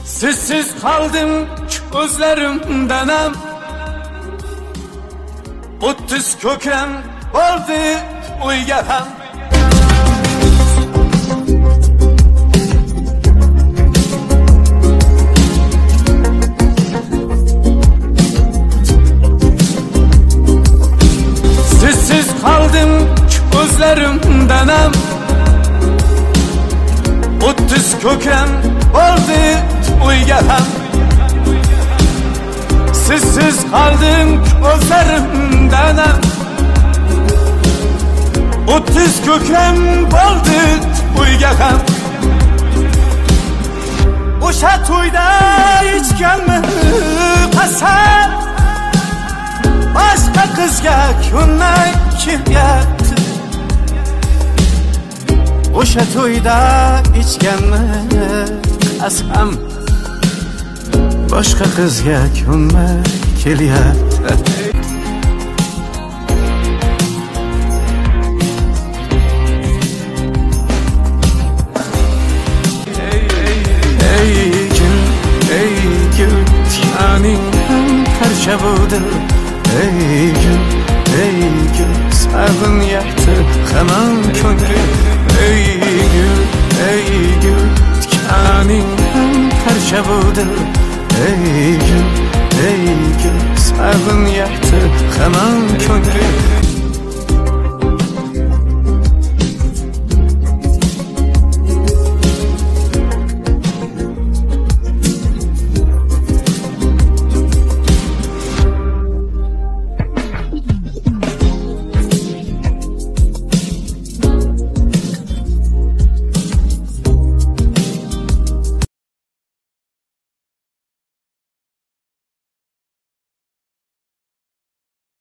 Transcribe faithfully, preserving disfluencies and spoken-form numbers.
Sizsiz kaldım özlerimden hem o'ttiz ko'kam bo'ldi o'yga ham. Sizsiz kaldım özlerimden hem o'ttiz ko'kam bo'ldi o'yga ham. Sizsiz kaldım özlerimden hem o'ttiz ko'kam bo'ldi o'yga ham. O'sha to'yda ichganmi qasam, boshqa qizga ko'nmay kelyapti. O'sha to'yda ichganmi qasam, boshqa qizga ko'nmay kelyapti. Ey gül, ey gül, tiyaning parcha bo'ldi. Ey gül, ey gül, sabın yaktı hamon ko'nglim. Ey gül, ey gül, tiyaning parcha bo'ldi. Ey gül, ey gül, sabın yaktı hamon ko'nglim.